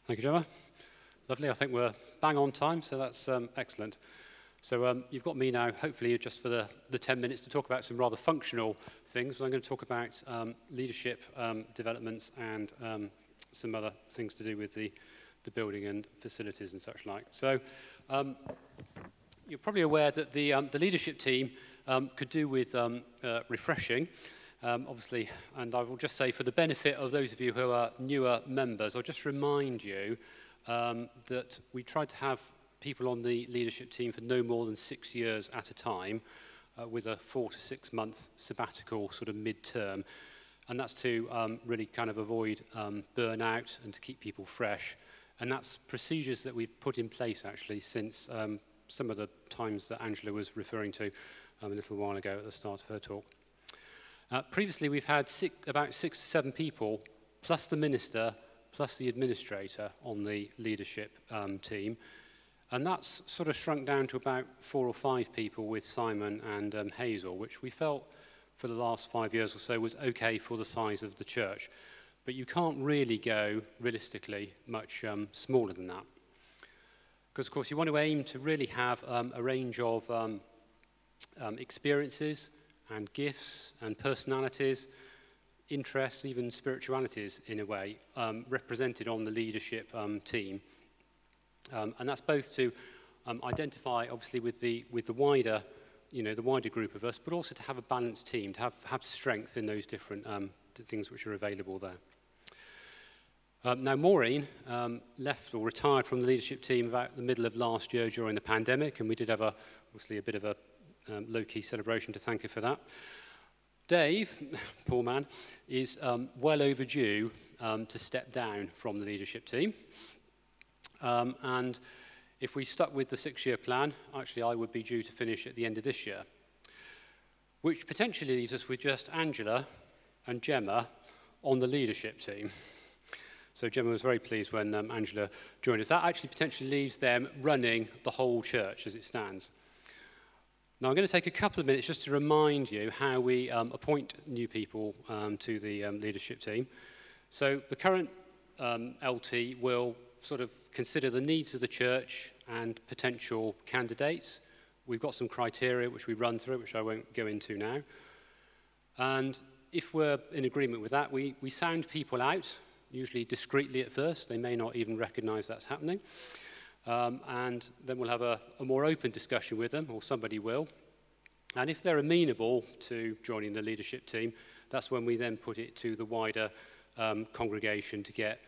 Thank you, Gemma. Lovely. I think we're bang on time, so that's excellent. So you've got me now, hopefully, just for the 10 minutes to talk about some rather functional things. But I'm going to talk about leadership developments and some other things to do with the building and facilities and such like. So you're probably aware that the leadership team could do with refreshing. Obviously, and I will just say for the benefit of those of you who are newer members, I'll just remind you that we tried to have people on the leadership team for no more than 6 years at a time, with a 4 to 6 month sabbatical sort of mid-term. And that's to really kind of avoid burnout and to keep people fresh. And that's procedures that we've put in place actually since some of the times that Angela was referring to a little while ago at the start of her talk. Previously, we've had about 6 to 7 people, plus the minister, plus the administrator on the leadership team. And that's sort of shrunk down to about 4 or 5 people with Simon and Hazel, which we felt for the last 5 years or so was okay for the size of the church. But you can't really go, realistically, much smaller than that. Because, of course, you want to aim to really have a range of experiences and gifts and personalities, interests, even spiritualities in a way, represented on the leadership team. And that's both to identify, obviously, with the wider, the wider group of us, but also to have a balanced team, to have strength in those different things which are available there. Now, Maureen left or retired from the leadership team about the middle of last year during the pandemic, and we did have obviously a bit of a low-key celebration to thank her for that. Dave, poor man, is well overdue to step down from the leadership team. And if we stuck with the 6-year plan, actually I would be due to finish at the end of this year, which potentially leaves us with just Angela and Gemma on the leadership team. So Gemma was very pleased when Angela joined us. That actually potentially leaves them running the whole church as it stands. Now, I'm going to take a couple of minutes just to remind you how we appoint new people to the leadership team. So the current LT will sort of consider the needs of the church and potential candidates. We've got some criteria which we run through, which I won't go into now. And if we're in agreement with that, we sound people out, usually discreetly at first. They may not even recognize that's happening. And then we'll have a more open discussion with them, or somebody will. And if they're amenable to joining the leadership team, that's when we then put it to the wider congregation to get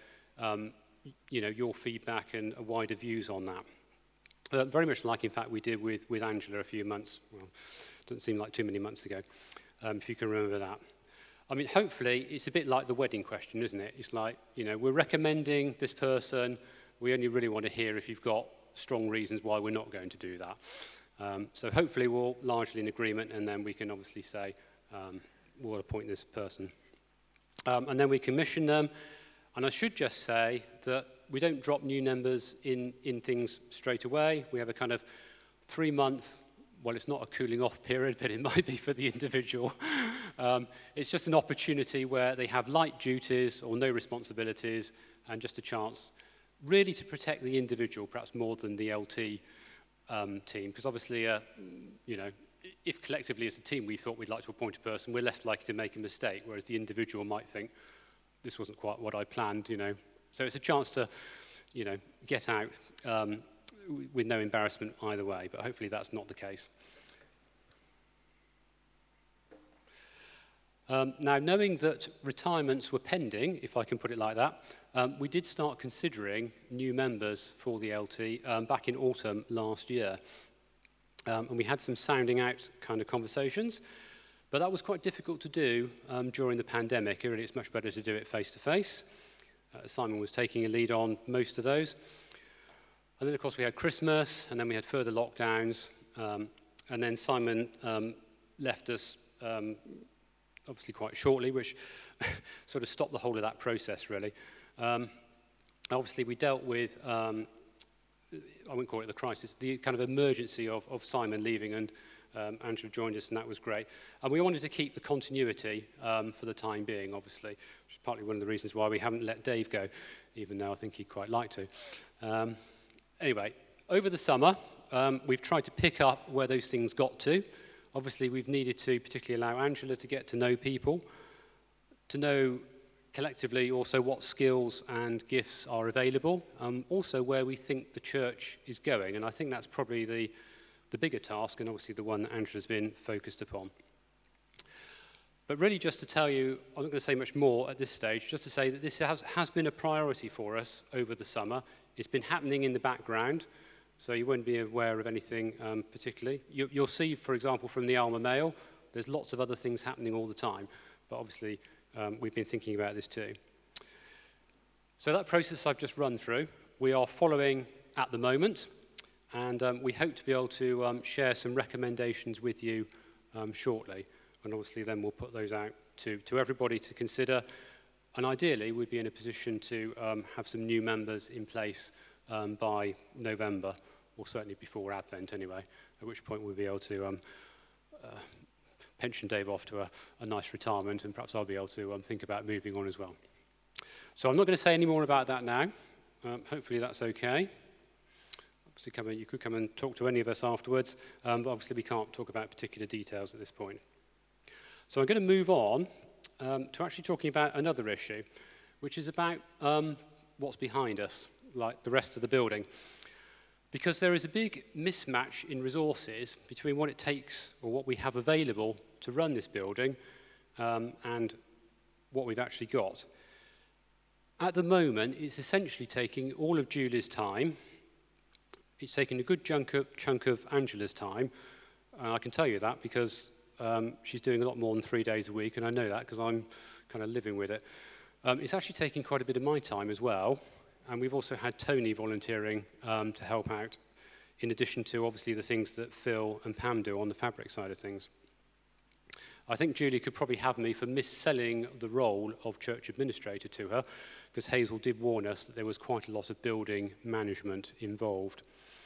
your feedback and wider views on that. Very much like, in fact, we did with Angela a few months, well, doesn't seem like too many months ago, if you can remember that. I mean, hopefully, it's a bit like the wedding question, isn't it? It's like, we're recommending this person. We only really want to hear if you've got strong reasons why we're not going to do that. So hopefully we're largely in agreement, and then we can obviously say we'll appoint this person. And then we commission them. And I should just say that we don't drop new members in things straight away. We have a kind of 3-month, well, it's not a cooling off period, but it might be for the individual. It's just an opportunity where they have light duties or no responsibilities and just a chance really to protect the individual, perhaps more than the LT team, because obviously, if collectively as a team we thought we'd like to appoint a person, we're less likely to make a mistake, whereas the individual might think, this wasn't quite what I planned, So it's a chance to, get out with no embarrassment either way, but hopefully that's not the case. Now, knowing that retirements were pending, if I can put it like that, we did start considering new members for the LT back in autumn last year. And we had some sounding out kind of conversations, but that was quite difficult to do during the pandemic. Really, it's much better to do it face-to-face. Simon was taking a lead on most of those. And then, of course, we had Christmas, and then we had further lockdowns. And then Simon left us obviously quite shortly, which sort of stopped the whole of that process, really. Obviously, we dealt with, I wouldn't call it the crisis, the kind of emergency of Simon leaving and Angela joined us, and that was great. And we wanted to keep the continuity for the time being, obviously, which is partly one of the reasons why we haven't let Dave go, even though I think he'd quite like to. Anyway, over the summer, we've tried to pick up where those things got to. Obviously, we've needed to particularly allow Angela to get to know people, to know collectively also what skills and gifts are available, also where we think the church is going. And I think that's probably the bigger task, and obviously the one that Angela's been focused upon. But really just to tell you, I'm not going to say much more at this stage, just to say that this has been a priority for us over the summer. It's been happening in the background, so you won't be aware of anything particularly. You'll see, for example, from the Alma Mail, there's lots of other things happening all the time, but obviously we've been thinking about this too. So that process I've just run through, we are following at the moment, and we hope to be able to share some recommendations with you shortly. And obviously then we'll put those out to everybody to consider. And ideally, we'd be in a position to have some new members in place by November, or certainly before Advent anyway, at which point we'll be able to pension Dave off to a nice retirement, and perhaps I'll be able to think about moving on as well. So I'm not going to say any more about that now. Hopefully that's okay. Obviously, you could come and talk to any of us afterwards, but obviously we can't talk about particular details at this point. So I'm going to move on to actually talking about another issue, which is about what's behind us, like the rest of the building. Because there is a big mismatch in resources between what it takes or what we have available to run this building and what we've actually got. At the moment, it's essentially taking all of Julie's time. It's taking a good chunk of Angela's time. And I can tell you that because she's doing a lot more than 3 days a week, and I know that because I'm kind of living with it. It's actually taking quite a bit of my time as well, and we've also had Tony volunteering to help out, in addition to obviously the things that Phil and Pam do on the fabric side of things. I think Julie could probably have me for mis-selling the role of church administrator to her, because Hazel did warn us that there was quite a lot of building management involved.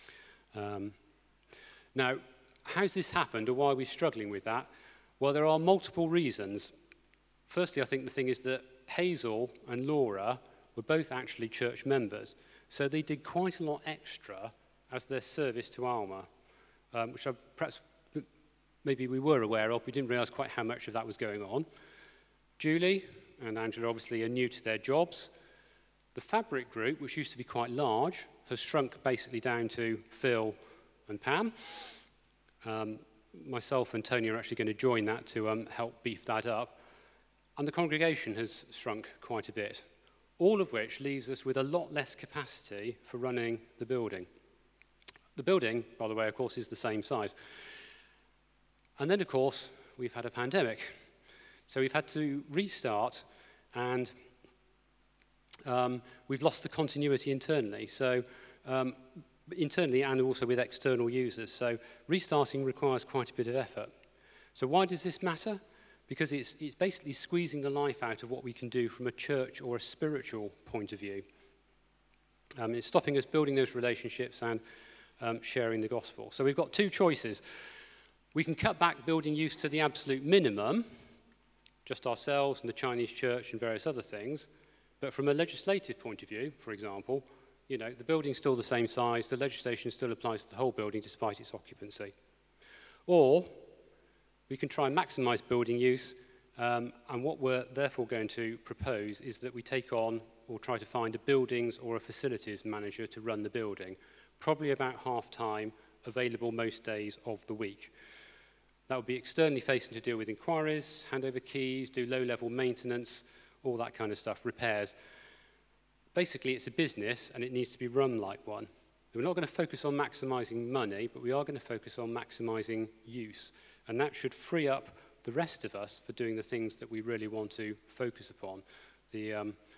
Now, how's this happened, or why are we struggling with that? Well, there are multiple reasons. Firstly, I think the thing is that Hazel and Laura were both actually church members, so they did quite a lot extra as their service to Alma, which perhaps maybe we were aware of. We didn't realise quite how much of that was going on. Julie and Angela obviously are new to their jobs. The fabric group, which used to be quite large, has shrunk basically down to Phil and Pam. Myself and Tony are actually going to join that to help beef that up. And the congregation has shrunk quite a bit, all of which leaves us with a lot less capacity for running the building. The building, by the way, of course, is the same size. And then, of course, we've had a pandemic. So we've had to restart, and we've lost the continuity internally. So internally and also with external users. So restarting requires quite a bit of effort. So why does this matter? Because it's basically squeezing the life out of what we can do from a church or a spiritual point of view. It's stopping us building those relationships and sharing the gospel. So we've got two choices. We can cut back building use to the absolute minimum, just ourselves and the Chinese church and various other things. But from a legislative point of view, for example, you know, the building's still the same size, the legislation still applies to the whole building despite its occupancy. Or we can try and maximize building use, and what we're therefore going to propose is that we take on or try to find a buildings or a facilities manager to run the building, probably about half-time, available most days of the week. That would be externally facing to deal with inquiries, hand over keys, do low-level maintenance, all that kind of stuff, repairs. Basically, it's a business, and it needs to be run like one. We're not going to focus on maximizing money, but we are going to focus on maximizing use. And that should free up the rest of us for doing the things that we really want to focus upon, the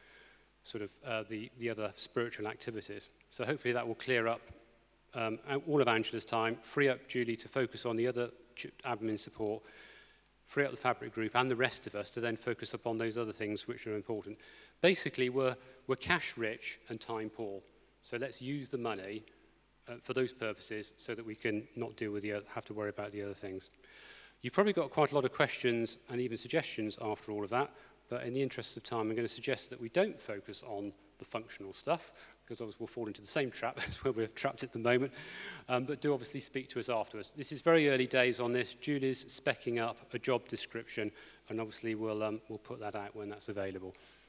the other spiritual activities. So hopefully that will clear up all of Angela's time, free up Julie to focus on the other admin support, free up the fabric group and the rest of us to then focus upon those other things which are important. Basically, we're cash rich and time poor. So let's use the money for those purposes so that we can not deal with have to worry about the other things. You've probably got quite a lot of questions and even suggestions after all of that, but in the interest of time, I'm going to suggest that we don't focus on the functional stuff, because obviously we'll fall into the same trap as where we're trapped at the moment, but do obviously speak to us afterwards. This is very early days on this. Julie's speccing up a job description, and obviously we'll put that out when that's available.